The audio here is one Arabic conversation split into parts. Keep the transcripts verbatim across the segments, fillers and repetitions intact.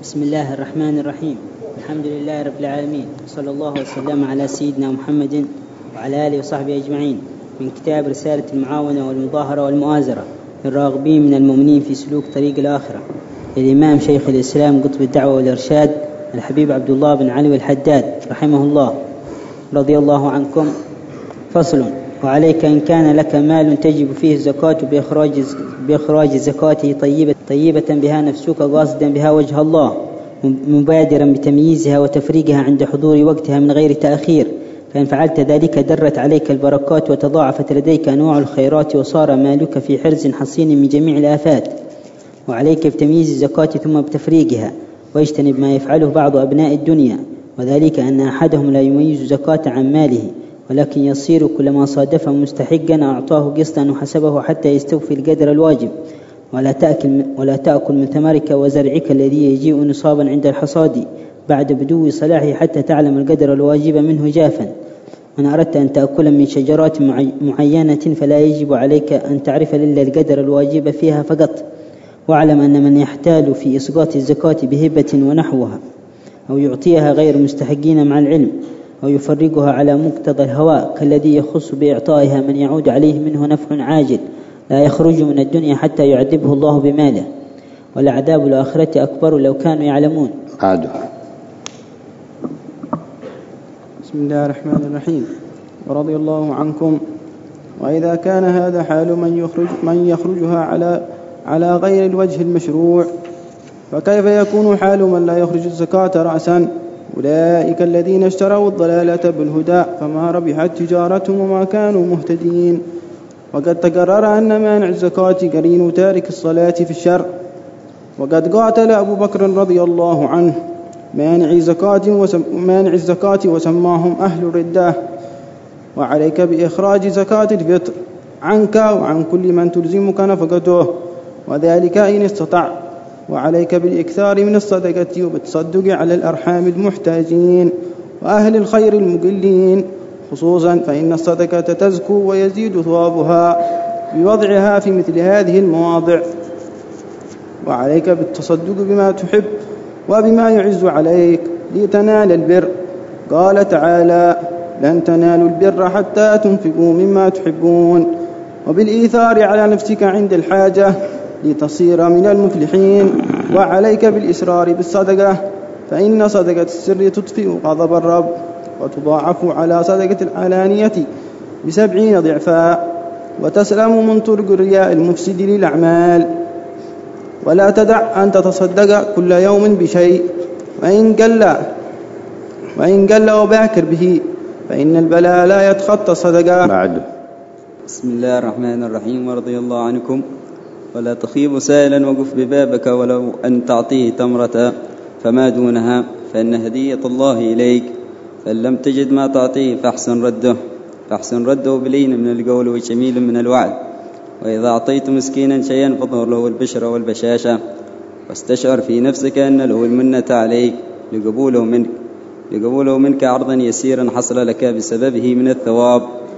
بسم الله الرحمن الرحيم. الحمد لله رب العالمين، صلى الله وسلم على سيدنا محمد وعلى آله وصحبه أجمعين. من كتاب رسالة المعاونة والمظاهرة والمؤازرة للراغبين من المؤمنين في سلوك طريق الآخرة للإمام شيخ الإسلام قطب الدعوة والإرشاد الحبيب عبد الله بن علي الحداد رحمه الله رضي الله عنكم. فصل: وعليك إن كان لك مال تجب فيه الزكاة بإخراج, بإخراج زكاته طيبة, طيبة بها نفسك قاصدا بها وجه الله، مبادرا بتمييزها وتفريقها عند حضور وقتها من غير تأخير، فإن فعلت ذلك درت عليك البركات وتضاعفت لديك أنواع الخيرات وصار مالك في حرز حصين من جميع الآفات. وعليك بتمييز الزكاة ثم بتفريقها، واجتنب ما يفعله بعض أبناء الدنيا، وذلك أن أحدهم لا يميز زكاة عن ماله، ولكن يصير كلما صادفه مستحقا أعطاه قسطا وحسبه حتى يستوفي القدر الواجب. ولا تأكل, ولا تأكل من ثمرك وزرعك الذي يجيء نصابا عند الحصاد بعد بدو صلاحه حتى تعلم القدر الواجب منه جافا. وإن أردت أن تأكل من شجرات معينة فلا يجب عليك أن تعرف إلا القدر الواجب فيها فقط. واعلم أن من يحتال في إسقاط الزكاة بهبة ونحوها أو يعطيها غير مستحقين مع العلم أو يفرقها على مقتضى الهواء كالذي يخص بإعطائها من يعود عليه منه نفع عاجل لا يخرج من الدنيا حتى يعذبه الله بماله، والعذاب الآخرة أكبر لو كانوا يعلمون. عادوا. بسم الله الرحمن الرحيم. ورضي الله عنكم. وإذا كان هذا حال من يخرج من يخرجها على على غير الوجه المشروع، فكيف يكون حال من لا يخرج الزكاة رأسا؟ أولئك الذين اشتروا الضلالة بالهدى فما ربحت تجارتهم وما كانوا مهتدين. وقد تقرر أن مانع الزكاة قرين تارك الصلاة في الشر، وقد قاتل أبو بكر رضي الله عنه مانع الزكاة وسم مانع الزكاة وسماهم أهل الردة. وعليك بإخراج زكاة الفطر عنك وعن كل من تلزمك نفقته، وذلك إن استطع. وعليك بالإكثار من الصدقة وبالتصدق على الأرحام المحتاجين وأهل الخير المقلين خصوصا، فإن الصدقة تزكو ويزيد ثوابها بوضعها في مثل هذه المواضع. وعليك بالتصدق بما تحب وبما يعز عليك لتنال البر. قال تعالى: لن تنالوا البر حتى تنفقوا مما تحبون. وبالإيثار على نفسك عند الحاجة لتصير من المفلحين. وعليك بالإسرار بالصدقة، فإن صدقة السر تطفئ غضب الرب، وتضاعف على صدقة العلانية بسبعين ضعفا، وتسلم من طرق الرياء المفسد للأعمال. ولا تدع أن تتصدق كل يوم بشيء، وإن قل وإن قل وباكر به، فإن البلاء لا يتخطى صدقة. بعد. بسم الله الرحمن الرحيم. ورضي الله عنكم. ولا تخيب سائلا وقف ببابك ولو أن تعطيه تمرة فما دونها، فإن هدية الله إليك، فإن لم تجد ما تعطيه فاحسن رده فاحسن رده بلين من القول وجميل من الوعد. وإذا أعطيت مسكينا شيئا فاظهر له البشر والبشاشة، واستشعر في نفسك أن له المنة عليك لقبوله منك لقبوله منك عرضا يسيرا حصل لك بسببه من الثواب.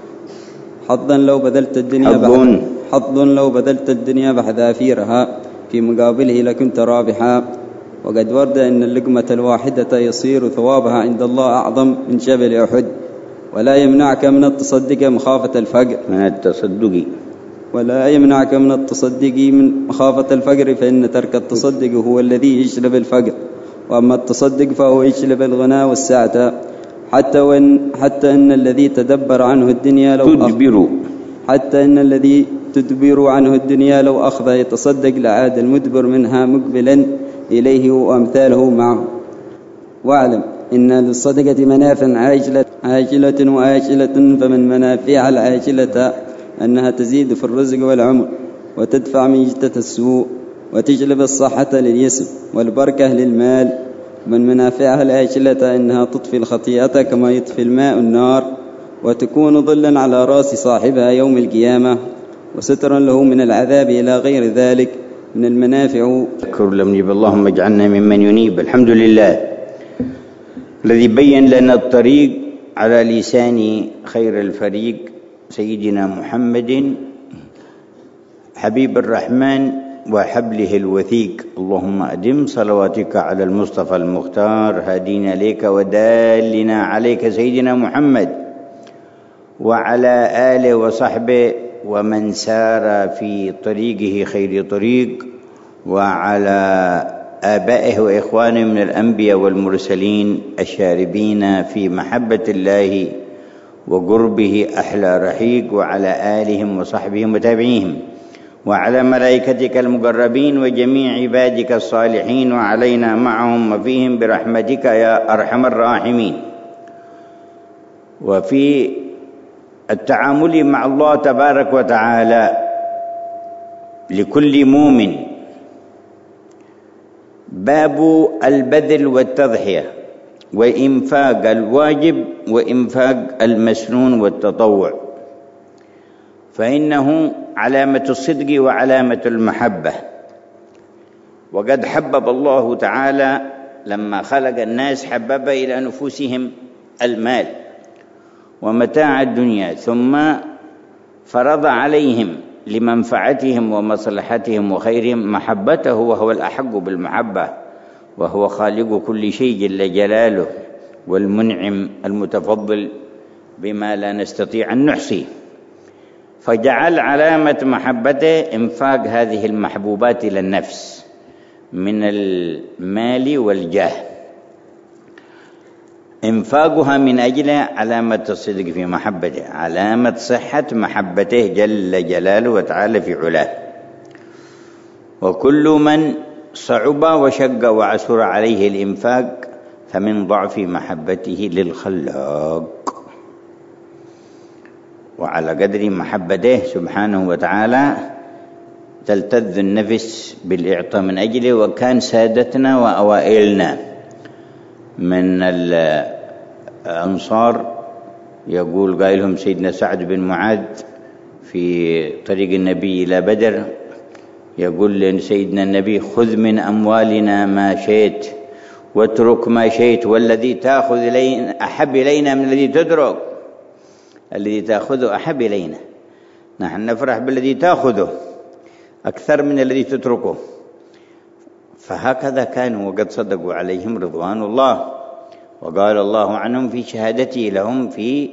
حظا لو بذلت الدنيا بحذ حظ لو بذلت الدنيا بحذافيرها في مقابله لكنت رابحا. وقد ورد أن اللقمة الواحدة يصير ثوابها عند الله أعظم من جبل أحد. ولا يمنعك من التصدق مخافة الفقر من التصدق ولا يمنعك من التصدق من مخافة الفقر، فإن ترك التصدق هو الذي يجلب الفقر، وأما التصدق فهو يجلب الغنى والسعة. حتى وإن حتى إن الذي تدبر عنه الدنيا لو تدبر حتى إن الذي تدبر عنه الدنيا لو أخذ يتصدق لعاد المدبر منها مقبلا إليه وأمثاله معه. واعلم إن للصدقة منافع عاجلة, عاجلة وآجلة، فمن منافع العاجلة أنها تزيد في الرزق والعمر، وتدفع من جدة السوء، وتجلب الصحة للجسم والبركة للمال. من منافعها الآجلة أنها تطفي الخطيئة كما يطفي الماء النار، وتكون ظلا على رأس صاحبها يوم القيامة، وسترا له من العذاب إلى غير ذلك من المنافع. ذكر لم يب اللهم اجعلنا ممن ينيب. الحمد لله الذي بين لنا الطريق على لسان خير الفريق سيدنا محمد حبيب الرحمن وحبله الوثيق. اللهم أدم صلواتك على المصطفى المختار هادينا إليك ودالنا عليك سيدنا محمد وعلى آله وصحبه ومن سار في طريقه خير طريق، وعلى آبائه وإخوانه من الأنبياء والمرسلين الشاربين في محبة الله وقربه أحلى رحيق، وعلى آلهم وصحبهم وتابعيهم، وعلى ملائكتك المقربين وجميع عبادك الصالحين، وعلينا معهم وفيهم برحمتك يا أرحم الراحمين. وفي التعامل مع الله تبارك وتعالى لكل مؤمن باب البذل والتضحية وإنفاق الواجب وإنفاق المسنون والتطوع، فإنه علامة الصدق وعلامة المحبة. وقد حبب الله تعالى لما خلق الناس حبب إلى نفوسهم المال ومتاع الدنيا، ثم فرض عليهم لمنفعتهم ومصلحتهم وخيرهم محبته، وهو الأحق بالمحبة، وهو خالق كل شيء جل جلاله والمنعم المتفضل بما لا نستطيع أن نحصي. فجعل علامة محبته إنفاق هذه المحبوبات إلى النفس من المال والجاه، إنفاقها من أجل علامة الصدق في محبته، علامة صحة محبته جل جلاله وتعالى في علاه. وكل من صعب وشق وعسر عليه الإنفاق فمن ضعف محبته للخلاق، وعلى قدر محبته سبحانه وتعالى تلتذ النفس بالإعطاء من أجله. وكان سادتنا وأوائلنا من الأنصار يقول قائلهم سيدنا سعد بن معاذ في طريق النبي إلى بدر، يقول لسيدنا النبي: خذ من أموالنا ما شئت واترك ما شئت، والذي تأخذ إلينا أحب إلينا من الذي تترك. الذي تأخذه أحب إلينا، نحن نفرح بالذي تأخذه أكثر من الذي تتركه. فهكذا كانوا وقد صدقوا عليهم رضوان الله، وقال الله عنهم في شهادته لهم في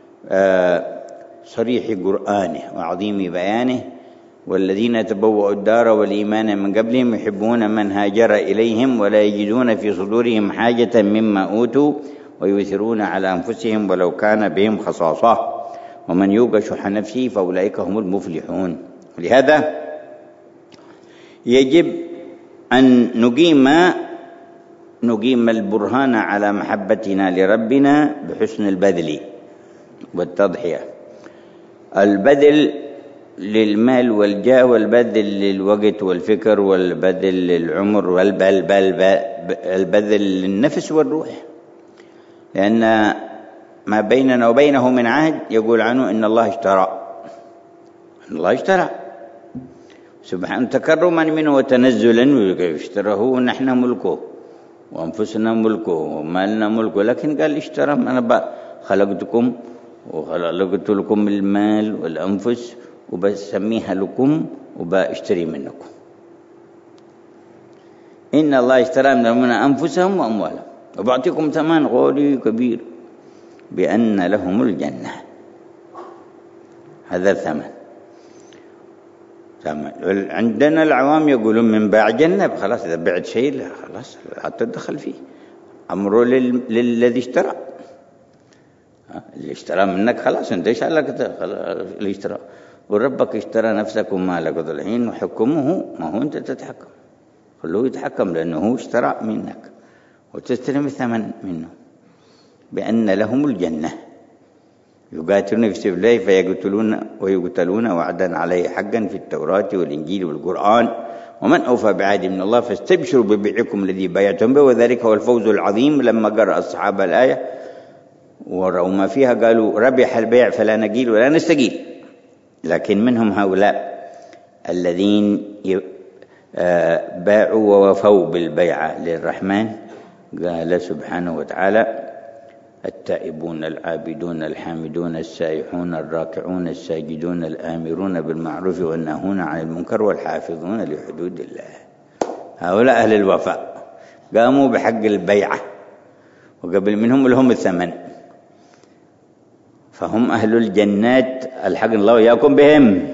صريح قرآنه وعظيم بيانه: والذين تبوأوا الدار والإيمان من قبلهم يحبون من هاجر إليهم ولا يجدون في صدورهم حاجة مما أوتوا ويؤثرون على أنفسهم ولو كان بهم خصاصة ومن يوق شح نفسه فأولئك هم المفلحون. لهذا يجب أن نقيم نقيم البرهان على محبتنا لربنا بحسن البذل والتضحية. البذل للمال والجاه، والبذل للوقت والفكر، والبذل للعمر، والبذل للنفس والروح، لأن ما بيننا وبينه من عهد يقول عنه إن الله اشترى، إن الله اشترى سبحانه تكرما منه وتنزلا، اشتراه ونحن ملكه وأنفسنا ملكه ومالنا ملكه، لكن قال اشترى: أنا خلقتكم وخلقت لكم المال والأنفس وبسميها لكم وباشتري منكم. إن الله اشترى من المؤمنين أنفسهم وأموالهم وبعطيكم ثمن غالي كبير بأن لهم الجنة. هذا الثمن. عندنا العوام يقولون من باع جنة، خلاص إذا بعت شيء لا خلاص لا تدخل فيه، أمره للذي اشترى. اللي اشترى منك خلاص انت ايش عليك اللي اشترى، وربك اشترى نفسك ومالك، الحين وحكمه ما هو انت تتحكم، خلوه يتحكم لأنه هو اشترى منك وتستلم الثمن منه بأن لهم الجنة. يقاتلون في سبيل الله فيقتلون ويقتلون وعدا عليه حقا في التوراة والإنجيل والقرآن، ومن أوفى بعهد من الله فاستبشروا ببيعكم الذي بايعتم به وذلك هو الفوز العظيم. لما قرأ الصحابة الآية ورأوا ما فيها قالوا: ربح البيع فلا نقيل ولا نستقيل. لكن منهم هؤلاء الذين باعوا ووفوا بالبيعة للرحمن. قال سبحانه وتعالى: التائبون العابدون الحامدون السائحون الراكعون الساجدون الآمرون بالمعروف والناهون عن المنكر والحافظون لحدود الله. هؤلاء أهل الوفاء قاموا بحق البيعة، وقبل منهم لهم الثمن، فهم أهل الجنات الحق الله وإياكم بهم.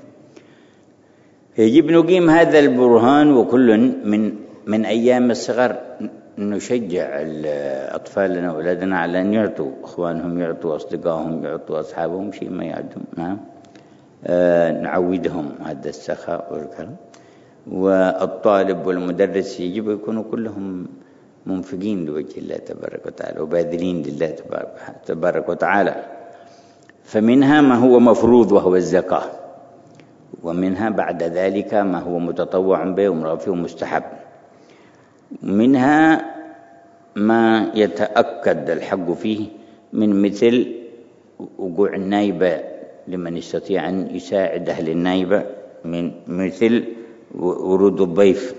يجب نقيم هذا البرهان، وكل من من أيام الصغر نشجع أطفالنا وأولادنا على أن يعطوا إخوانهم، يعطوا أصدقائهم، يعطوا أصحابهم شيء ما يعدهم. نعم، آه نعودهم هذا السخاء والكرم. والطالب والمدرس يجب يكونوا كلهم منفقين لوجه الله تبارك وتعالى وباذلين لله تبارك وتعالى. فمنها ما هو مفروض وهو الزكاة، ومنها بعد ذلك ما هو متطوع به ومرافق ومستحب. منها ما يتأكد الحق فيه من مثل وقوع النايبة لمن يستطيع أن يساعد أهل النايبة، من مثل ورود الضيف.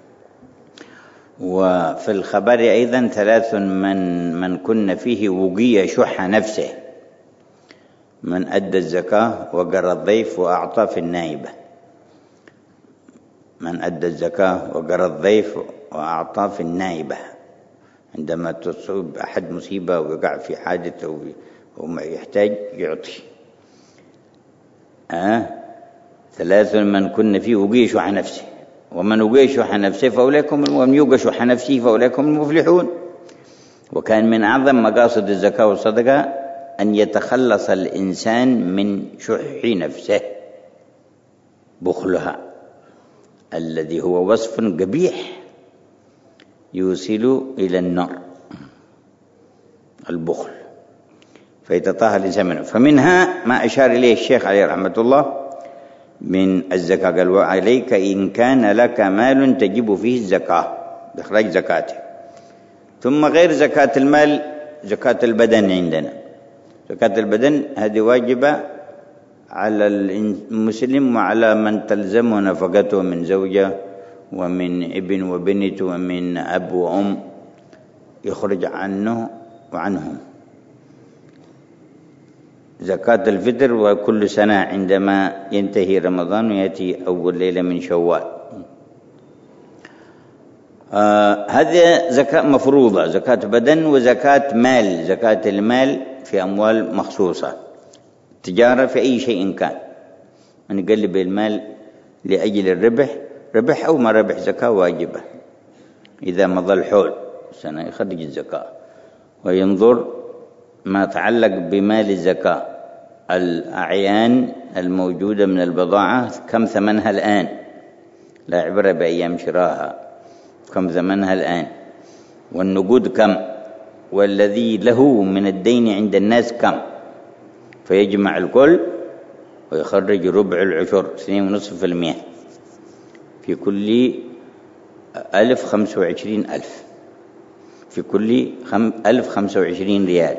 وفي الخبر أيضا ثلاث من من كن فيه وقي شح نفسه: من أدى الزكاة وقر الضيف وأعطى في النائبة. من أدى الزكاة وقر الضيف وأعطى في النائبة، عندما تصيب أحد مصيبة ويقع في حاجة وما يحتاج يعطي. أه؟ ثلاث من كن فيه وقي شح نفسه، ومن وقي شح نفسه فأولئكم، ومن يوق شح نفسه فأولئكم المفلحون. وكان من أعظم مقاصد الزكاة والصدقة أن يتخلص الإنسان من شح نفسه، بخلها الذي هو وصف قبيح يوصل إلى النار، البخل، فيتطهر الإنسان منه. فمنها ما أشار إليه الشيخ عليه رحمة الله من الزكاة، قال: وعليك إن كان لك مال تجب فيه الزكاة بإخراج زكاته. ثم غير زكاة المال زكاة البدن عندنا. زكاة البدن هذه واجبة على المسلم وعلى من تلزمه نفقته من زوجة ومن ابن وبنت ومن أب وأم، يخرج عنه وعنهم. زكاة الفطر وكل سنة عندما ينتهي رمضان ويأتي أول ليلة من شوال. آه هذه زكاة مفروضة، زكاة بدن وزكاة مال. زكاة المال في أموال مخصوصة، تجارة في أي شيء كان، من يقلب المال لأجل الربح، ربح أو ما ربح، زكاة واجبة. إذا مضى الحول سنة يخرج الزكاة، وينظر ما يتعلق بمال الزكاة، الأعيان الموجودة من البضاعة كم ثمنها الآن، لا عبرة بأيام شراها، كم ثمنها الآن، والنقود كم، والذي له من الدين عند الناس كم، فيجمع الكل ويخرج ربع العشر، اثنين ونصف في المئة، في كل ألف خمسة وعشرين ألف، في كل ألف خمسة وعشرين ريال،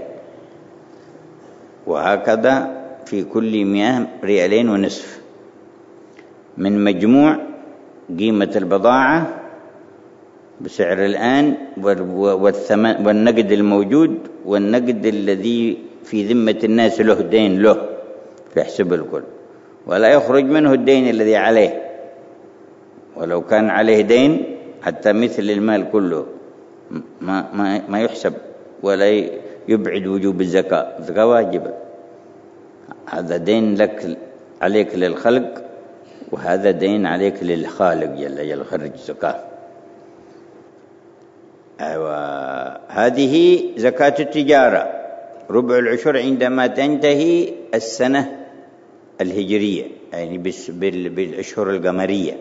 وهكذا في كل مئة ريالين ونصف، من مجموع قيمة البضاعة بسعر الآن والثمن والنقد الموجود والنقد الذي في ذمة الناس له دين له، فيحسب الكل، ولا يخرج منه الدين الذي عليه، ولو كان عليه دين حتى مثل المال كله ما ما ما يحسب ولا يبعد وجوب الزكاة. الزكاة واجبة، هذا دين لك عليك للخلق، وهذا دين عليك للخالق جل جلاله، خرج الزكاة. أيوة، هذه زكاة التجارة، ربع العشر عندما تنتهي السنة الهجرية، يعني بالأشهر القمرية،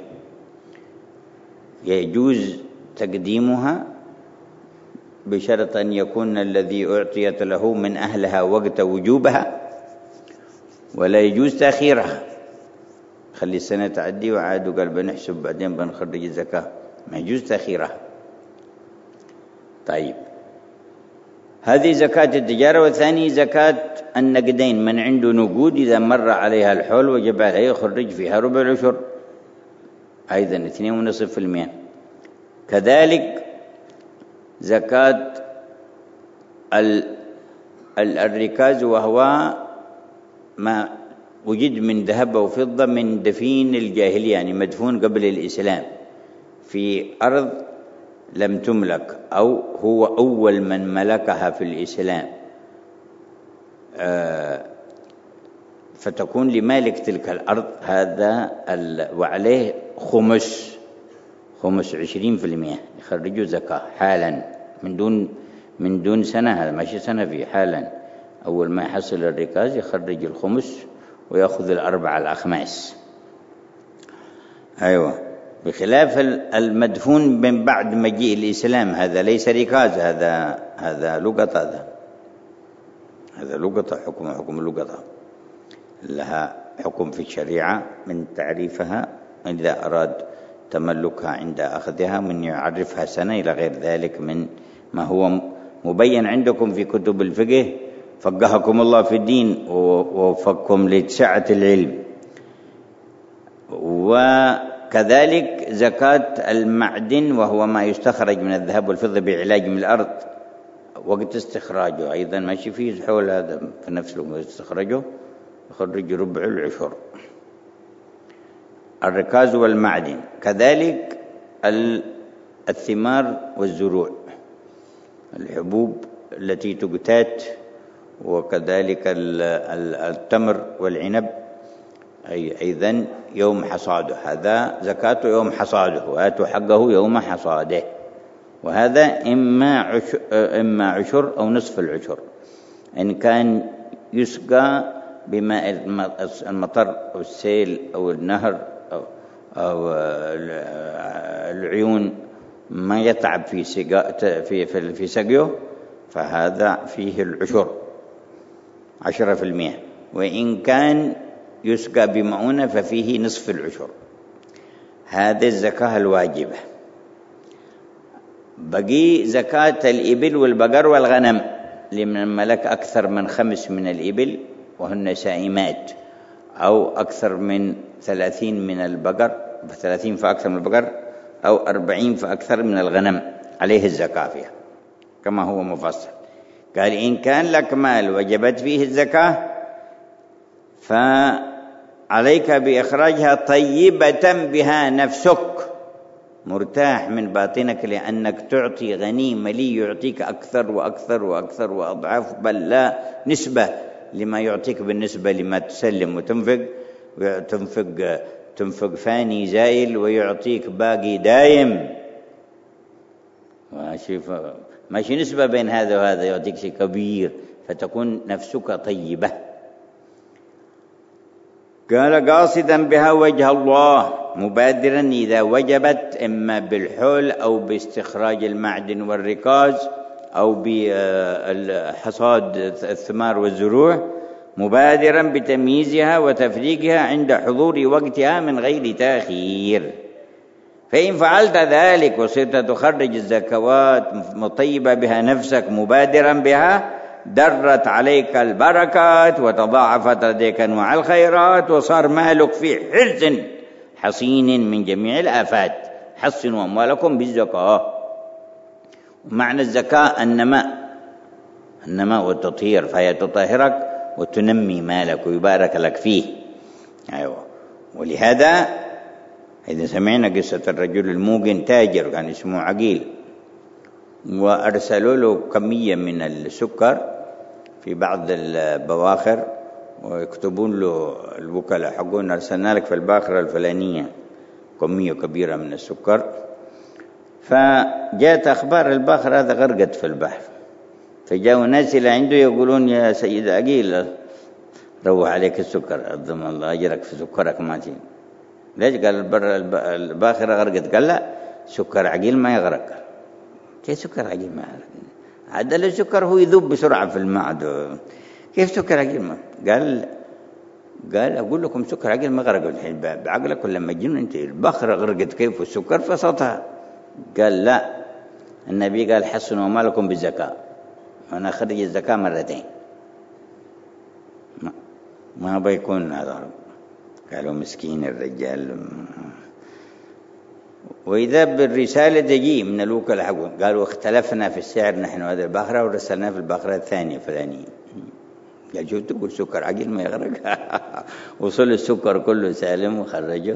يجوز تقديمها بشرط أن يكون الذي أعطيت له من أهلها وقت وجوبها، ولا يجوز تأخيرها، خلي السنة تعدي وعاد وقال بنحسب بعدين بنخرج الزكاة، ما يجوز تأخيرها. طيب، هذه زكاة التجارة. والثاني زكاة النقدين، من عنده نقود إذا مر عليها الحول وجب عليه يخرج فيها ربع العشر، أيضا اثنين ونصف في المئة. كذلك زكاة الركاز وهو ما وجد من ذهب وفضة من دفين الجاهلية، يعني مدفون قبل الإسلام في أرض لم تملك، أو هو أول من ملكها في الإسلام، فتكون لمالك تلك الأرض هذا وعليه خمس خمس عشرين في المئة يخرجوا زكاة حالا من دون من دون سنة، هذا ماشي سنة فيه، حالا أول ما يحصل الركاز يخرج الخمس ويأخذ الأربعة الأخماس. أيوة، بخلاف المدفون من بعد مجيء الإسلام، هذا ليس ركاز، هذا هذا لقطة، هذا هذا لقطة، حكم حكم اللقطة، لها حكم في الشريعة من تعريفها إذا أراد تملكها عند أخذها، من يعرفها سنة إلى غير ذلك من ما هو مبين عندكم في كتب الفقه. فقهكم الله في الدين ووفقكم لسعة العلم. وكذلك زكاة المعدن وهو ما يستخرج من الذهب والفضة بعلاج من الأرض وقت استخراجه، أيضا ماشي فيه حول هذا في نفس الوقت استخرجه يخرج ربع العشر. الركاز والمعدن، كذلك الثمار والزروع، الحبوب التي تقتات، وكذلك التمر والعنب أيضا يوم حصاده، هذا زكاته يوم حصاده، وآتوا حقه يوم حصاده، وهذا إما عشر, إما عشر أو نصف العشر، إن كان يسقى بماء المطر أو السيل أو النهر أو, أو العيون ما يتعب في في في سقيه، فهذا فيه العشر عشرة في المئة، وإن كان يسقى بمؤونة ففيه نصف العشر. هذه الزكاة الواجبة. بقي زكاة الإبل والبقر والغنم، لمن ملك أكثر من خمس من الإبل وهن سائمات، أو أكثر من ثلاثين من البقر، ثلاثين فأكثر من البقر، أو أربعين فأكثر من الغنم، عليه الزكاة فيها كما هو مفصل. قال إن كان لك مال وجبت فيه الزكاة فعليك بإخراجها طيبة بها نفسك، مرتاح من باطنك، لأنك تعطي غني ملي يعطيك أكثر وأكثر وأكثر وأضعاف، بل لا نسبة لما يعطيك بالنسبة لما تسلم وتنفق، وتنفق تنفق فاني زائل ويعطيك باقي دايم، ماشي ماشي نسبة بين هذا وهذا، يعطيك شيء كبير، فتكون نفسك طيبة. قال قاصدا بها وجه الله، مبادرا إذا وجبت، إما بالحول أو باستخراج المعدن والركاز أو بحصاد الثمار والزروع، مبادرا بتمييزها وتفريقها عند حضور وقتها من غير تأخير. فإن فعلت ذلك وصرت تخرج الزكوات مطيبة بها نفسك مبادرا بها، درت عليك البركات وتضاعفت لديك أنواع الخيرات، وصار مالك في حرز حصين من جميع الآفات. حصنوا أموالكم بالزكاة. معنى الزكاة النماء، النماء والتطهير، فهي تطهرك وتنمي مالك ويبارك لك فيه. أيوة. ولهذا إذا سمعنا قصة الرجل الموقن تاجر كان اسمه عقيل، وأرسلوا له كمية من السكر في بعض البواخر، ويكتبون له الوكلاء حقون أرسلنا لك في الباخرة الفلانية كمية كبيرة من السكر. فجاءت أخبار الباخرة هذا غرقت في البحر، فجاءوا ناس إلى عنده يقولون يا سيد عقيل روح عليك السكر، أضم الله أجرك في سكرك ماتين. ليش؟ قال الباخرة غرقت. قال لا، سكر عقيل ما يغرق. كيف سكر عقيل ما يغرق؟ عدل السكر هو يذوب بسرعة في المعدة، كيف سكر عقيل ما؟ قال قال أقول لكم سكر عقيل ما غرق الحين بعقلك ولا مجنون أنت؟ الباخرة غرقت كيف والسكر فسطها؟ قال لا، النبي قال حصنوا مالكم بالزكاة، وأنا أخرج الزكاة مرتين، ما, ما بيكون هذا. قالوا مسكين الرجال. وإذا بالرسالة تجي من الوكلاء حقهم قالوا اختلفنا في السعر نحن هذا الباخرة ورسلنا في الباخرة الثانية فلانية. قال شو تقول سكر عقل ما يغرق؟ وصل السكر كله سالم وخرجه.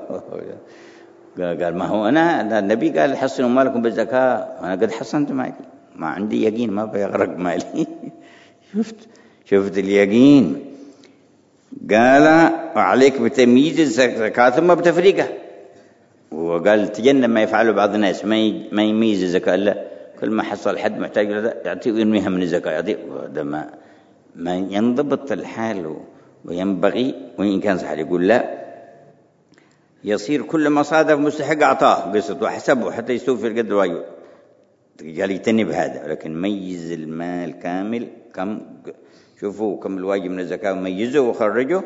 قال ما هو أنا النبي قال حصنوا مالكم بالزكاة، أنا قد حصنت مالي، ما عندي يقين ما بيغرق مالي. شفت شفت اليقين. قال وعليك بتمييز الزكاة ثم بتفريقها. وقال تجنب ما يفعله بعض الناس، ما ما يميز الزكاة إلا كل ما حصل حد محتاج يعطيه ويرميها من الزكاة يعطيه. هذا ما ما ينضبط الحال. وينبغي وإن كان صحيح يقول لا، يصير كل ما صادف مستحق أعطاه قسط وحسبه حتى يستوفي القدر الواجب. قال يتنب هذا، ولكن ميز المال كامل. كم شوفوا كم الواجب من الزكاة وميزه وخرجه.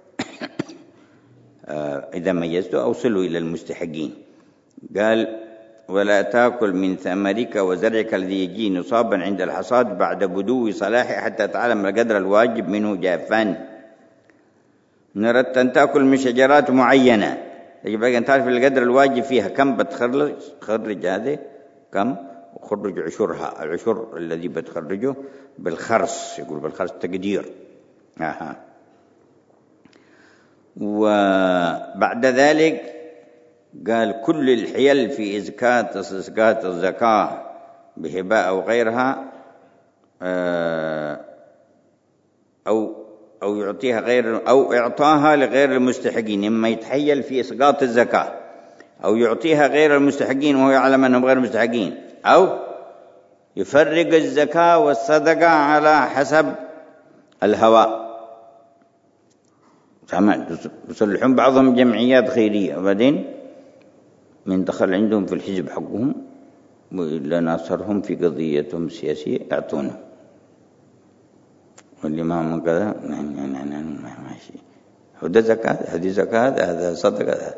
إذا ميزته أوصله إلى المستحقين. قال ولا تأكل من ثمرك وزرعك الذي يجي نصابا عند الحصاد بعد بدو صلاحه حتى تعلم القدر الواجب منه جافا. نردت أن تأكل من شجرات معينة، يجب أن تعرف القدر الواجب فيها كم بتخرج. خرج هذه كم وخرج عشرها. العشر الذي بتخرجه بالخرص، يقول بالخرص تقدير. آه. وبعد ذلك قال كل الحيل في إزكاة إزكاة الزكاة بهباء أو غيرها أو أو يعطيها غير أو إعطاها لغير المستحقين، إما يتحيل في إسقاط الزكاة أو يعطيها غير المستحقين وهو يعلم أنهم غير مستحقين، أو يفرق الزكاة والصدقة على حسب الهواء. يصلحون بعضهم جمعيات خيرية وبعدين من دخل عندهم في الحزب حقهم وإلا ناصرهم في قضيتهم السياسية يعطونه، واللي ما من كذا ماشي. هذا زكاة، هذه زكاة، هذا صدقة.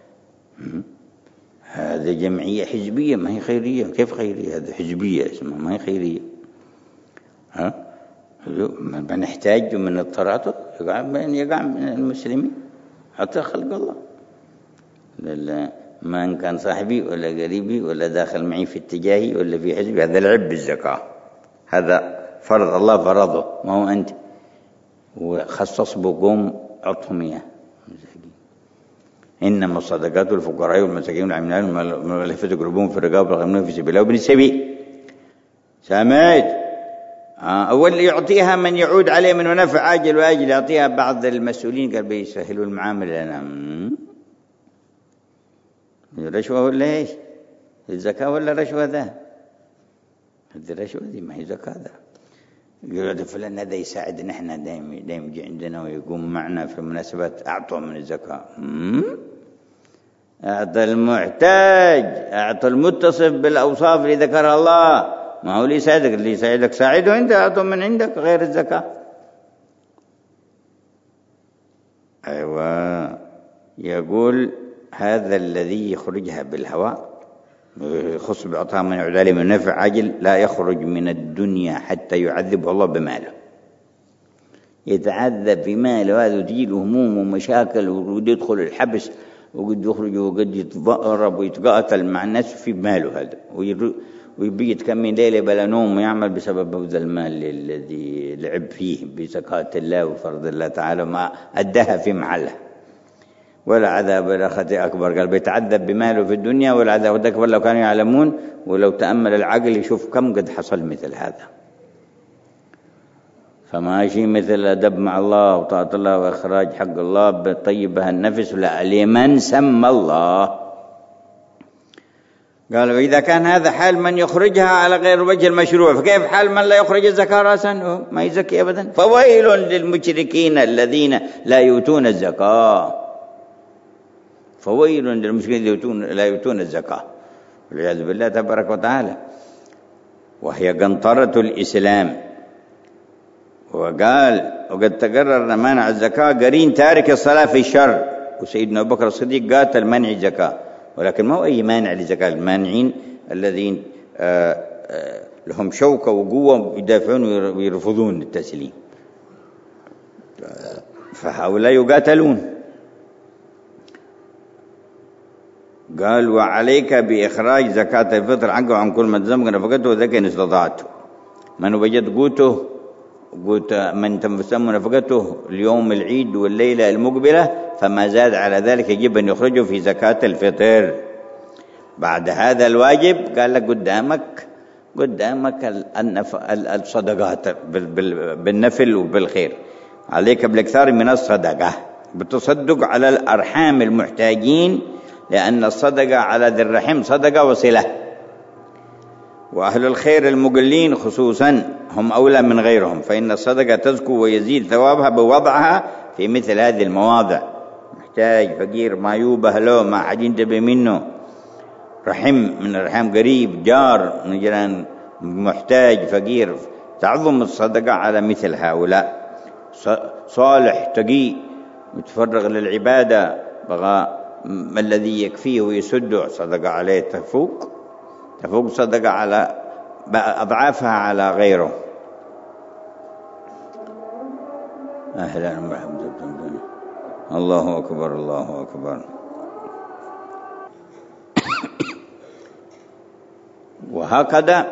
هذا جمعية حزبية ما هي خيرية. كيف خيرية؟ هذا حزبية اسمها ما هي خيرية. ها بنحتاج من التراتب يقع يقع من المسلمين حتى خلق الله. ما إن كان صاحبي ولا قريبي ولا داخل معي في اتجاهي ولا في حزبي، هذا العب بالزكاة. هذا فرض الله فرضه، ما هو أنت. وخصص بقوم عطهم إياه. إنما الصدقات والفقراء والمساكين والعاملين والمؤلفة قلوبهم في الرقاب والغارمين في سبيل الله وابن السبيل. سمعت؟ أول يعطيها من يعود عليه من منافع عاجل وآجل. يعطيها بعض المسؤولين قال بيسهلوا المعاملة لنا. رشوة ولا إيش؟ الزكاة ولا رشوة ذا؟ هذه رشوة دي ما هي زكاة ذا. يقول هذا فلان هذا يساعدنا إحنا دائما دائما يجي عندنا ويقوم معنا في المناسبات، أعطوا من الزكاة. أعطى المحتاج، أعطى المتصف بالأوصاف اللي ذكرها الله. ما هو اللي يساعدك، اللي يساعدك ساعده أنت، أعطوا من عندك غير الزكاة. أيوة. يقول هذا الذي يخرجها بالهواء يخص بإعطاء من يعود عليه من نفع عاجل لا يخرج من الدنيا حتى يعذبه الله بماله. يتعذب في ماله هذا وتجيله هموم ومشاكل وقد يدخل الحبس وقد يخرج وقد يتضرب ويتقاتل مع الناس في ماله هذا، ويبيت كم من ليلة بلا نوم ويعمل بسبب هذا المال الذي لعب فيه بزكاة الله وفرض الله تعالى ما أداها في محله. ولا عذاب الآخرة أكبر. قال بيتعذب بماله في الدنيا ولا عذاب أكبر لو كانوا يعلمون. ولو تأمل العقل يشوف كم قد حصل مثل هذا. فما شيء مثل أدب مع الله وطاعة الله وإخراج حق الله بطيبها النفس لا لمن سمى الله. قال وإذا كان هذا حال من يخرجها على غير وجه المشروع، فكيف حال من لا يخرج الزكاة رأسا ما يزكي أبدا؟ فويل للمشركين الذين لا يؤتون الزكاة. فويل للمشركين لا يؤتون الزكاة والعياذ بالله تبارك وتعالى، وهي قنطرة الإسلام. وقال وقد تقرر منع الزكاة قرين تارك الصلاة في الشر. وسيدنا أبو بكر الصديق قاتل منع الزكاة، ولكن ما هو أي مانع للزكاة. المانعين الذين آآ آآ لهم شوكة وقوة يدافعون ويرفضون التسليم، فهؤلاء يقاتلون. قال وعليك بإخراج زكاة الفطر عنك وعن كل ما تزمك نفقته وذكي إن استطعته. من وجد قوته قلت من تم نفقته اليوم العيد والليلة المقبلة فما زاد على ذلك يجب أن يخرجه في زكاة الفطر. بعد هذا الواجب قال لك قدامك قدامك الصدقات بالنفل وبالخير. عليك بالاكثار من الصدقة، بتصدق على الأرحام المحتاجين، لأن الصدقة على ذي الرحم صدقة وصلة، وأهل الخير المقلين خصوصا هم أولى من غيرهم، فإن الصدقة تزكو ويزيد ثوابها بوضعها في مثل هذه المواضع. محتاج، فقير، ما يوبه له، ما حد ينتبه منه، رحم من الرحم، قريب، جار من جيران، محتاج، فقير، تعظم الصدقة على مثل هؤلاء. صالح، تقي، متفرغ للعبادة، بغى ما الذي يكفيه ويسده، صدقة عليه تفوق تفوق صدقة على أضعافها على غيره. أهلا ومرحبا. الله أكبر الله أكبر. وهكذا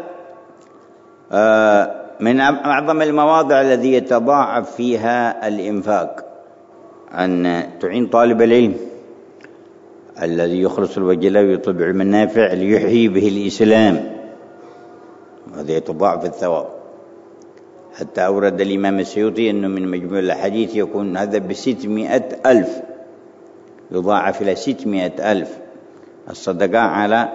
من أعظم المواضع التي يتضاعف فيها الإنفاق أن تعين طالب العلم الذي يخلص الوجه له ويطلب علم النافع ليحيي به الإسلام، هذا يتضاعف الثواب. حتى أورد الإمام السيوطي أنه من مجموع الحديث يكون هذا بستمائة ألف، يضاعف إلى ستمائة ألف الصدقة على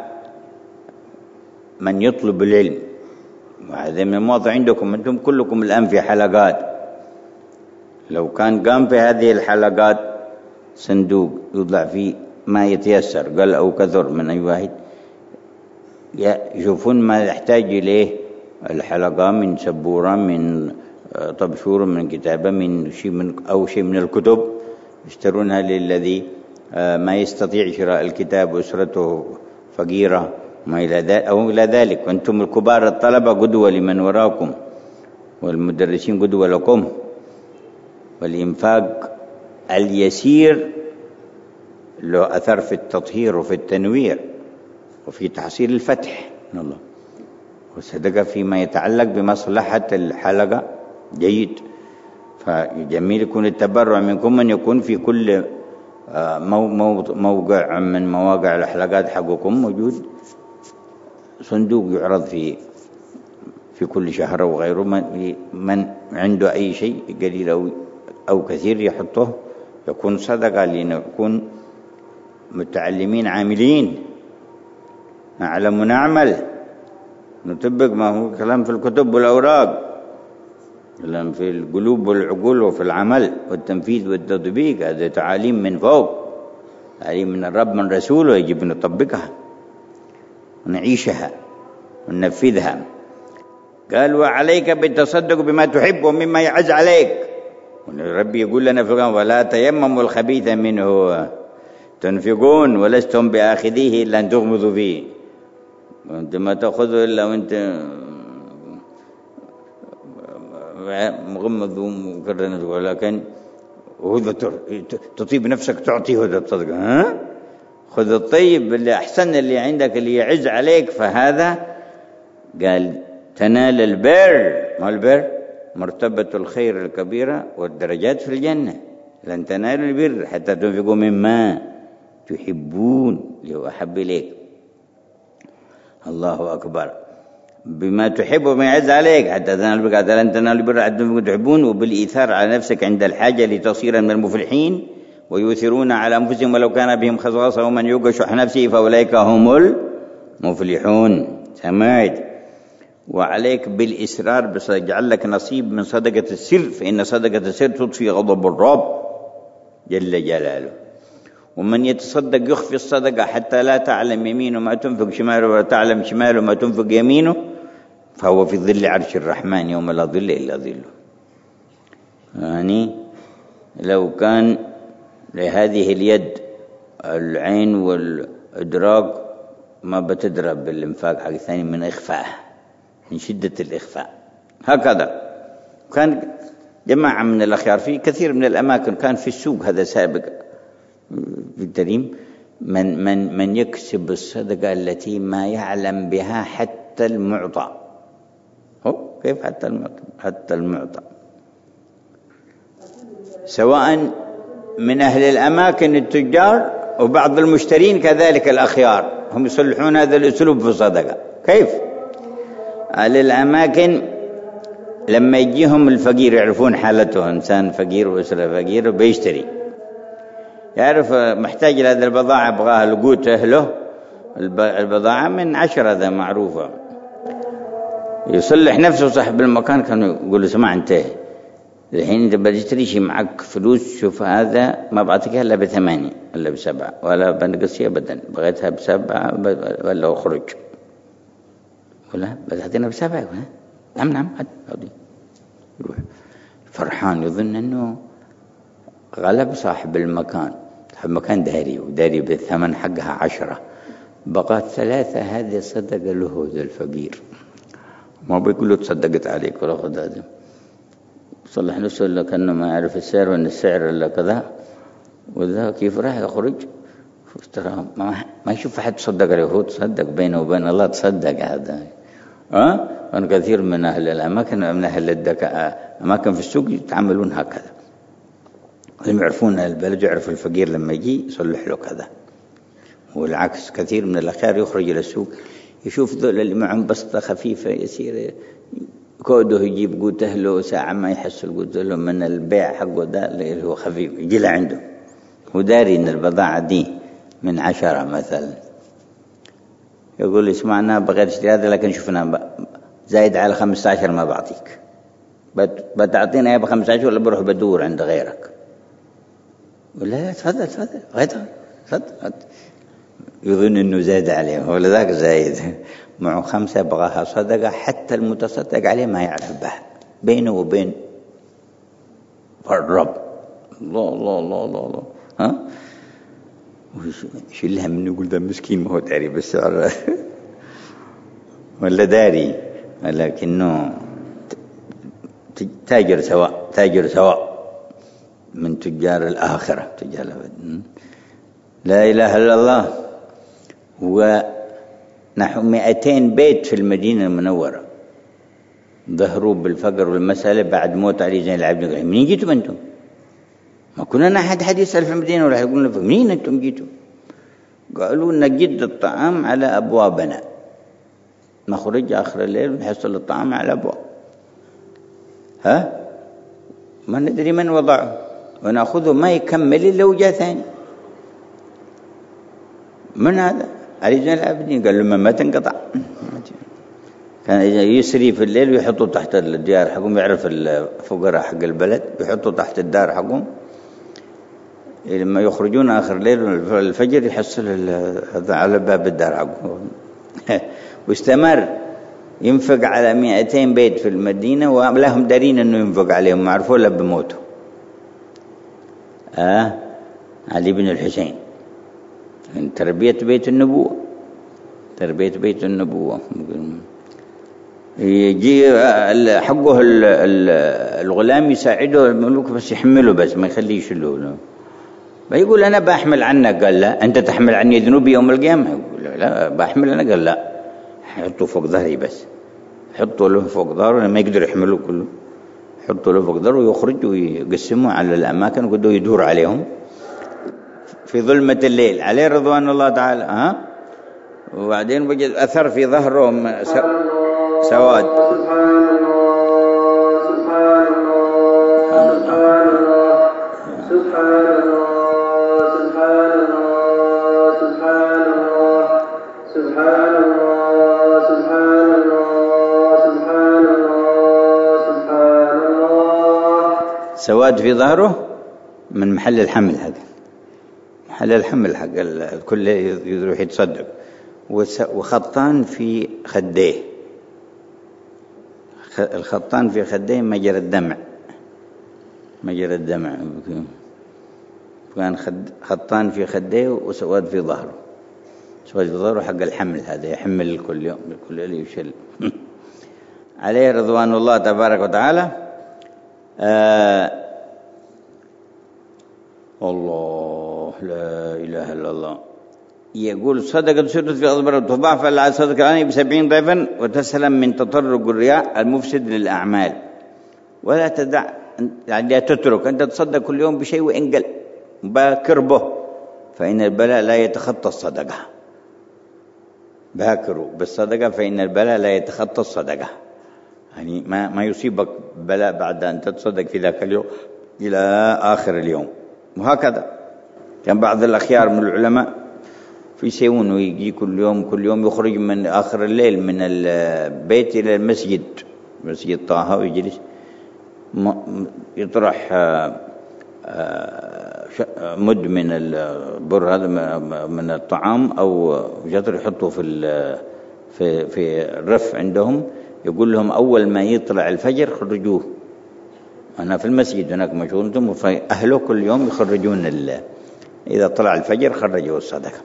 من يطلب العلم. وهذا من المواضع عندكم أنتم كلكم الآن في حلقات، لو كان قام في هذه الحلقات صندوق يوضع فيه ما يتيسر قل أو كثر من أي واحد، يشوفون ما يحتاج إليه الحلقة من سبورة، من طبشور، من كتابة، من شيء من أو شيء من الكتب يشترونها للذي ما يستطيع شراء الكتاب وأسرته فقيرة ما إلى ذلك أو إلى ذلك. وأنتم الكبار الطلبة قدوة لمن وراكم، والمدرسين قدوة لكم. والإنفاق اليسير له أثر في التطهير وفي التنوير وفي تحصيل الفتح من الله. والصدقة فيما يتعلق بمصلحة الحلقة جيد، فجميل يكون التبرع منكم من يكون في كل موقع من مواقع الحلقات حقكم موجود صندوق يعرض في في كل شهر وغيره، من عنده أي شيء قليل أو أو كثير يحطه يكون صدقة، لنكون متعلمين عاملين، نعلم ونعمل، نطبق ما هو كلام في الكتب والأوراق، كلام في القلوب والعقول وفي العمل والتنفيذ والتطبيق. هذا تعاليم من فوق، تعاليم من الرب من رسوله، يجب أن نطبقها ونعيشها وننفذها. قال وعليك بالتصدق بما تحب ومما يعز عليك. ربي يقول لنا في القرآن ولا تيمموا الخبيث منه تنفقون ولستم بآخذيه إلا أن تغمضوا فيه. وأنت ما تأخذه إلا وأنت مغمض ومكرر، ولكن وهذا تطيب نفسك تعطيه هذا الصدقة. ها خذ الطيب اللي أحسن اللي عندك اللي يعز عليك، فهذا قال تنال البر. ما البر؟ مرتبة الخير الكبيرة والدرجات في الجنة. لن تنالوا البر حتى تنفقوا مما تحبون اللي هو أحب إليك. الله أكبر. بما تحب وما يعز عليك حتى تنالوا البر، حتى لن تنالوا البر حتى تنفقوا تحبون. وبالإيثار على نفسك عند الحاجة لتصير من المفلحين، ويؤثرون على أنفسهم ولو كان بهم خصاصة ومن يوق شح نفسه فأولئك هم المفلحون. سمعت؟ وعليك بالإسرار بس يجعل لك نصيب من صدقة السر، فإن صدقة السر تطفي غضب الرب جل جلاله. ومن يتصدق يخفي الصدقة حتى لا تعلم يمينه ما تنفق شماله ولا تعلم شماله ما تنفق يمينه، فهو في ظل عرش الرحمن يوم لا ظل إلا ظله. يعني لو كان لهذه اليد العين والإدراك ما بتدرى بالإنفاق حق ثاني من إخفاء، من شدة الإخفاء. هكذا كان جماعة من الأخيار في كثير من الأماكن، كان في السوق هذا سابق في التريم، من, من, من يكسب الصدقة التي ما يعلم بها حتى المعطى. هو كيف حتى المعطى؟ حتى المعطى سواء من أهل الأماكن التجار وبعض المشترين كذلك الأخيار، هم يصلحون هذا الأسلوب في الصدقة. كيف؟ أهل الأماكن لما يجيهم الفقير يعرفون حالته، إنسان فقير وأسرة فقير وبيشتري، يعرف محتاج لهذه البضاعة، يبغاها لقوت أهله، البضاعة من عشرة ذا معروفة، يصلح نفسه صاحب المكان كان يقول له اسمع انتهي الحين انت بتشتري شيء معك فلوس، شوف هذا ما بعطيك الا بثمانية الا بسبعة ولا بنقصي ابدا، بغيتها بسبعة ولا اخرج، ولا بتعطينا بسبعة؟ نعم نعم هذه يروح فرحان يظن انه غلب صاحب المكان، صاحب المكان داري وداري بالثمن حقها عشرة، بقات ثلاثة، هذه صدقة له ذا الفقير، ما بيقول له تصدقت عليك ولا خذ هذا، صلح نفسه إلا كأنه ما يعرف السعر وأن السعر إلا كذا، وذا كيف راح يخرج ترى ما, ما يشوف أحد تصدق عليه، هو تصدق بينه وبين الله، تصدق هذا. أه؟ وأن كثير من أهل الأماكن من أهل الدكاء أماكن في السوق يتعاملون هكذا، هم يعرفون البلد، يعرف الفقير لما يجي يصلح له كذا. والعكس كثير من الأخيار يخرج إلى السوق يشوف ذول اللي معهم بسطة خفيفة يصير كوده يجيب قوت أهله، ساعة ما يحصل قوت أهله من البيع حقه ده اللي هو خفيف يجي له عنده، وداري إن البضاعة دي من عشرة مثلا، يقول لي اسمعنا بغيت اشتري هذا لكن شوفنا زايد على خمسة عشر ما بعطيك، بتعطينا يا بخمسة عشر ولا بروح بدور عند غيرك، ولا تفضل تفضل غير تفضل، يظن انه زاد عليه ولذاك زايد معه خمسة بغاها صدقة، حتى المتصدق عليه ما يعرف به بينه وبين الرب. الله الله الله الله, الله. ها ويشيلها منه يقول ده مسكين ما هو داري بالسعر ولا داري، ولكنه تاجر سواء، تاجر سواء من تجار الآخرة، تجار الأبد. لا إله إلا الله. ونحو مئتين بيت في المدينة المنورة ظهروا بالفقر والمسألة بعد موت علي زين العابدين. قال منين جيتوا أنتم؟ ما كنا أحد حد يسأل في المدينة ولا يقولون منين أنتم جيتوا؟ قالوا نجد الطعام على أبوابنا، نخرج آخر الليل ونحصل الطعام على أبواب، ها ما ندري من وضعه ونأخذه ما يكمل إلا وجاء ثاني. من هذا؟ علي زين العابدين. قال لما ما تنقطع، كان يسري في الليل ويحطوا تحت الديار حقهم، يعرف الفقراء حق البلد يحطوا تحت الدار حقهم، لما يخرجون آخر الليل الفجر يحصل هذا على باب الدار حقهم. واستمر ينفق على مئتين بيت في المدينة ولهم دارين أنه ينفق عليهم، ما عرفوا إلا بموته. آه علي بن الحسين تربية بيت النبوة، تربية بيت النبوة. يجي حقه الغلام يساعده الملوك بس يحمله، بس ما يخليه يشيله، بيقول أنا بحمل عنك. قال لا أنت تحمل عني ذنوبي يوم القيامة. يقول لا بحمل أنا. قال لا حطوا فوق ظهري، بس حطوا له فوق ظهره ما يقدر يحمله كله، حطوا له فوق ظهره ويخرج ويقسمه على الأماكن وقدوا يدور عليهم في ظلمة الليل عليه رضوان الله تعالى. ها وبعدين وجد أثر في ظهرهم سواد. سواد في ظهره من محل الحمل، هذا محل الحمل حق الكل يروح يتصدق. وخطان في خديه، الخطان في خديه مجرى الدمع، مجرى الدمع كان خطان في خديه وسواد في ظهره، سواد في ظهره حق الحمل، هذا يحمل كل يوم كل يوم يشيل عليه رضوان الله تبارك وتعالى. آه الله لا إله إلا الله. يقول صدقة سرت في أصبر وتضاعف على صدقة الآن بسبعين ضعفا وتسلم من تطرق الرياء المفسد للأعمال، ولا تدع يعني لا تترك أنت تصدق كل يوم بشيء وإن قل باكر به، فإن البلاء لا يتخطى الصدقة. باكروا بالصدقة فإن البلاء لا يتخطى الصدقة، يعني ما ما يصيبك بلاء بعد أن تتصدق في ذاك اليوم إلى آخر اليوم. وهكذا كان بعض الأخيار من العلماء في يسوون ويجي كل يوم كل يوم يخرج من آخر الليل من البيت إلى المسجد، مسجد طه، ويجلس يطرح مد من البر هذا من الطعام أو جدر يحطه في في في الرف عندهم، يقول لهم أول ما يطلع الفجر خرجوه. أنا في المسجد هناك مشغول، أنتم أهله كل يوم يخرجون إذا طلع الفجر خرجوا الصدقة.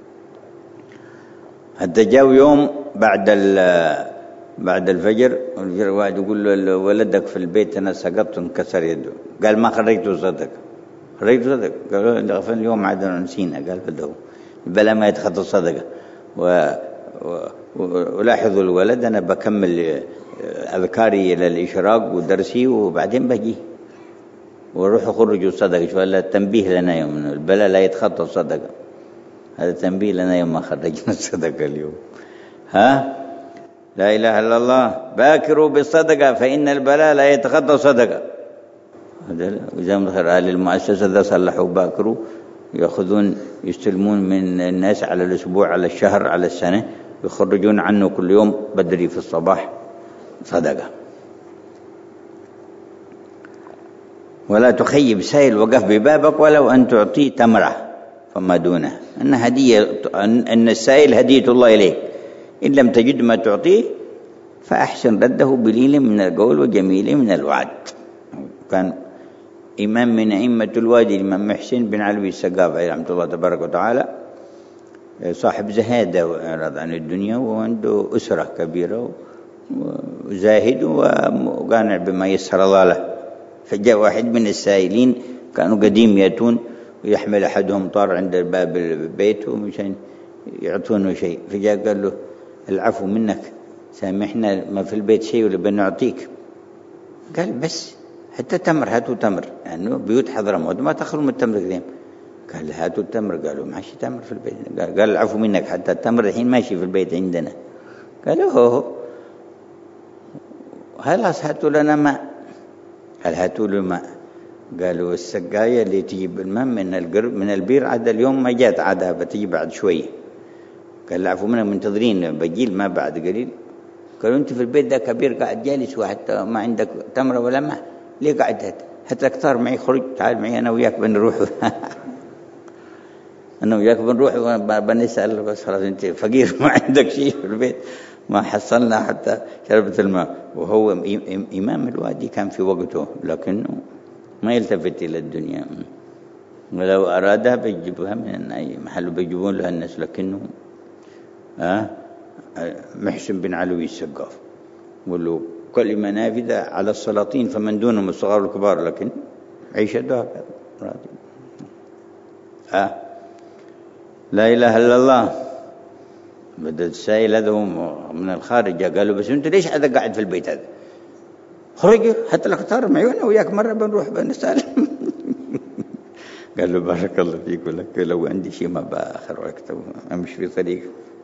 حتى جاء يوم بعد بعد الفجر واحد يقول له ولدك في البيت أنا سقطت انكسر يده، قال ما خرجته صدقة. خرجته صدقة؟ قالوا غفل اليوم عادنا نسينا. قال بده بلا ما يتخطى الصدقة. و... ولاحظوا الولد أنا بكمل أذكاري إلى الإشراق ودرسي وبعدين بجي وروح خرجوا الصدقة. شو هذا التنبيه لنا يوم البلاء لا يتخطى الصدقة، هذا تنبيه لنا يوم ما خرجنا الصدقة اليوم. ها لا إله إلا الله. باكروا بالصدقة فإن البلاء لا يتخطى الصدقة. هذا وزام الخير أهل المؤسسة ذا صلحوا باكروا، يأخذون يستلمون من الناس على الأسبوع على الشهر على السنة، يخرجون عنه كل يوم بدري في الصباح صدقة. ولا تخيب سائل وقف ببابك ولو أن تعطيه تمرة فما دونه. أن هدية، أن السائل هدية الله إليك، إن لم تجد ما تعطيه فأحسن رده بليل من القول وجميل من الوعد. كان إمام من أئمة الوادي الإمام محسن بن علوي السقافي رحمه الله تبارك وتعالى، صاحب زهادة وإعراض عن الدنيا وعنده أسرة كبيرة وزاهد وقانع بما يسر الله له. فجاء واحد من السائلين كانوا قديم يأتون ويحمل أحدهم طار عند باب البيت ومشان يعطونه شيء، فجاء قال له العفو منك سامحنا ما في البيت شيء ولا بنعطيك. قال بس حتى تمر، هاتوا تمر، يعني بيوت حضرموت ما تخلوا من التمر قديم. قال هاتوا التمر، قالوا ماشي تمر في البيت. قال العفو منك حتى التمر الحين ماشي في البيت عندنا. قالوا هو خلاص هاتوا لنا ماء. قال هاتوا له ماء. قالوا السقاية اللي تجيب الماء من القرب من البير عاد اليوم ما جات، عادها بتجي بعد شوية. قال العفو منك منتظرين بجي الماء بعد قليل. قالوا انت في البيت ده كبير قاعد جالس وحتى ما عندك تمرة ولا ماء، ليه قاعد حتى اكثر معي؟ خرج تعال معي انا وياك بنروح انا وياك بنروح بنسأل. بس خلاص انت فقير ما عندك شيء في البيت، ما حصلنا حتى شربة الماء. وهو إمام الوادي كان في وقته، لكنه ما يلتفت إلى الدنيا، ولو أرادها بيجيبها من أي محل بيجيبون لها الناس. لكنه آه محسن بن علوي السقاف ولو كلمة نافذة على السلاطين فمن دونهم الصغار والكبار، لكن عيشته راضي. آه لا إله إلا الله. بدأ السائل هذا من الخارج قالوا بس أنت ليش هذا قاعد في البيت هذا؟ خرج حتى لك طار معي وأنا وياك مرة بنروح بنسأل. قال له بارك الله فيك، ولك لو عندي شيء ما بآخر وقت أمشي في طريق.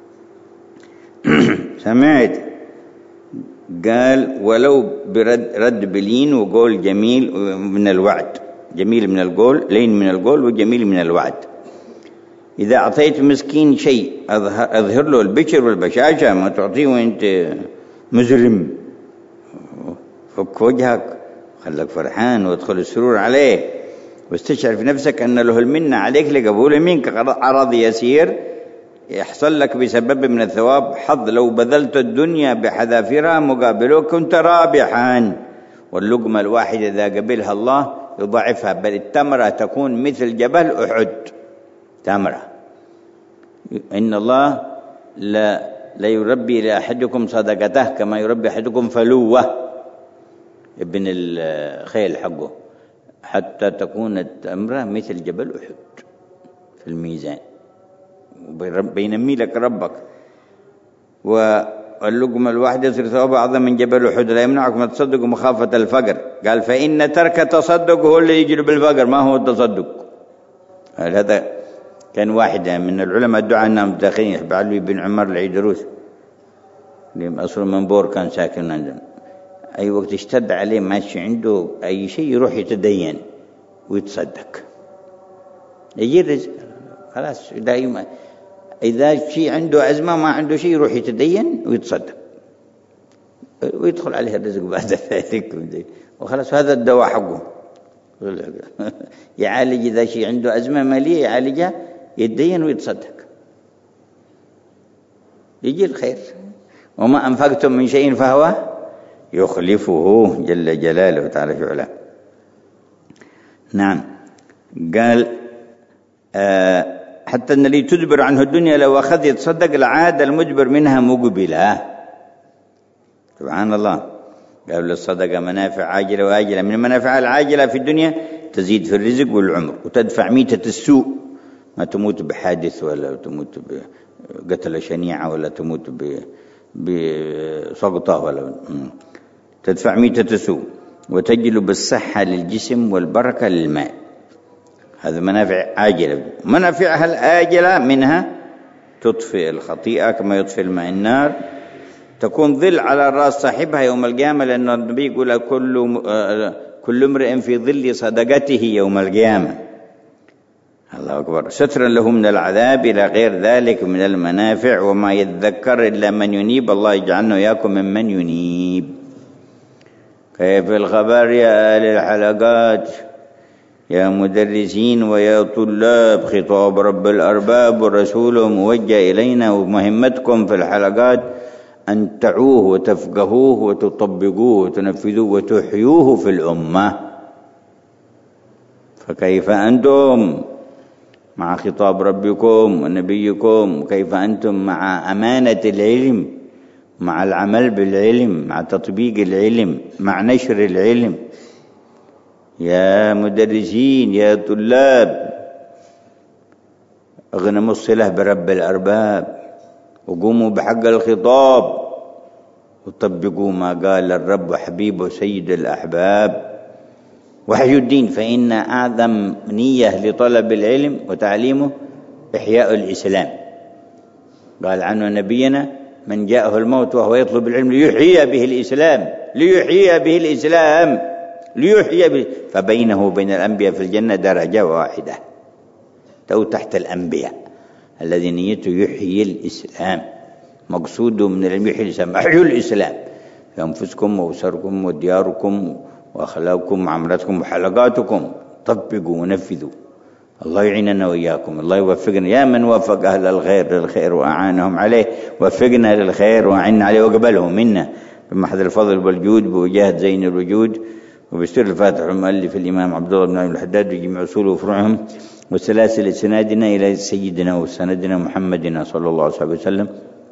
سمعت قال ولو برد رد بلين وقول جميل من الوعد، جميل من القول، لين من القول وجميل من الوعد. إذا أعطيت مسكين شيء أظهر, أظهر له البشر والبشاشة، ما تعطيه وأنت مزرم. فك وجهك خلك فرحان وادخل السرور عليه، واستشعر في نفسك أن له المنة عليك لقبول منك عرض يسير يحصل لك بسبب من الثواب حظ. لو بذلت الدنيا بحذافيرها مقابله كنت رابحا. واللقمة الواحدة إذا قبلها الله يضاعفها، بل التمرة تكون مثل جبل أحد. تمرة إن الله لا, لا يربي لأحدكم صدقته كما يربي أحدكم فلوة ابن الخيل حقه، حتى تكون التمرة مثل جبل أحد في الميزان، بينمي لك ربك. و واللقمة الواحدة يصير ثواب أعظم من جبل أحد، لا يمنعكم أن تصدقوا مخافة الفقر. قال فإن ترك التصدق هو اللي يجلب الفقر، ما هو التصدق. هذا كان واحد من العلماء الدعاء أنهم متأخرين، بعلوي بن عمر العيدروس اللي أصله من بور كان ساكن عندنا. أي وقت اشتد عليه ماشي عنده أي شيء يروح يتدين ويتصدق يجي الرزق خلاص. دائما إذا شيء عنده أزمة ما عنده شيء يروح يتدين ويتصدق ويدخل عليه الرزق بعد ذلك وخلاص. هذا الدواء حقه يعالج إذا شيء عنده أزمة مالية يعالجها، يتدين ويتصدق يجي الخير. وما أنفقتم من شيء فهو يخلفه جل جلاله تعالى في علاه. نعم. قال آه حتى أن اللي تدبر عنه الدنيا لو أخذ يتصدق لعاد المجبر منها مقبلة. سبحان الله. قالوا للصدقة منافع عاجلة وآجلة. من المنافع العاجلة في الدنيا تزيد في الرزق والعمر وتدفع ميتة السوء، ما تموت بحادث ولا تموت بقتل شنيعة ولا تموت بسقطة ولا تدفع ميتة السوء، وتجلب الصحة للجسم والبركة للماء. هذا منافع عاجلة. منافعها الآجلة منها تطفئ الخطيئة كما يطفئ الماء النار، تكون ظل على رأس صاحبها يوم القيامة، لأن النبي يقول كل كل امرئ في ظل صدقته يوم القيامة. الله أكبر. سترا له من العذاب إلى غير ذلك من المنافع. وما يتذكر إلا من ينيب. الله يجعلنا وياكم ممن ينيب. كيف الخبر يا أهل الحلقات يا مدرسين ويا طلاب؟ خطاب رب الأرباب ورسوله موجه إلينا، ومهمتكم في الحلقات أن تعوه وتفقهوه وتطبقوه وتنفذوه وتحيوه في الأمة. فكيف أنتم مع خطاب ربكم ونبيكم؟ وكيف أنتم مع أمانة العلم، مع العمل بالعلم، مع تطبيق العلم، مع نشر العلم؟ يا مدرسين يا طلاب، اغنموا الصلة برب الأرباب وقوموا بحق الخطاب وطبقوا ما قال الرب وحبيبه سيد الأحباب. وحي الدين، فإن أعظم نية لطلب العلم وتعليمه إحياء الإسلام. قال عنه نبينا من جاءه الموت وهو يطلب العلم ليحيي به الإسلام، ليحيي به الإسلام، ليحيي به. فبينه وبين الأنبياء في الجنة درجة واحدة، تو تحت الأنبياء الذي نيته يحيي الإسلام. مقصوده من العلم يحيي الإسلام. أحيوا الإسلام في أنفسكم وأسركم ودياركم وأخلاقكم وعملاتكم وحلقاتكم. طبقوا ونفذوا. الله يعيننا وإياكم، الله يوفقنا. يا من وفق أهل الخير للخير وأعانهم عليه، وفقنا للخير وأعنا عليه وقبله منا بمحض الفضل والجود بوجاهة زين الوجود، وبسر الفاتح المؤلف الإمام عبد الله بن عبد الحداد وجميع أصوله وفروعهم وسلاسل سنادنا إلى سيدنا وسندنا محمد صلى الله عليه وسلم،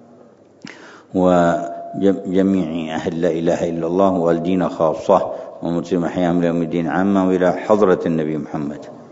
وجميع أهل لا إله إلا الله والدين خاصة، ومسلم أحيام يوم الدين عامة، وإلى حضرة النبي محمد.